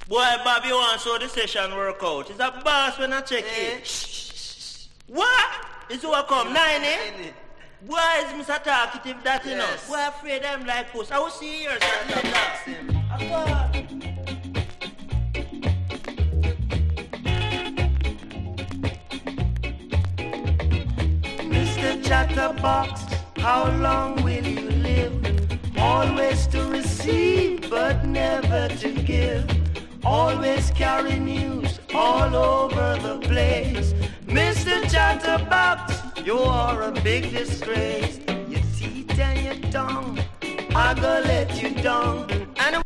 Boy, Bobby wants how the session work out. It's a boss when I check it. What? Is who I come? 90? Boy, is Mr. Talkative that you know? Boy, afraid them like puss. I will see yours. Mr. Chatterbox, how long will you live? Always to receive, but never to give. Always carry news all over the place. Mr. Chatterbox, you are a big disgrace. Your teeth and your tongue, I gonna let you down.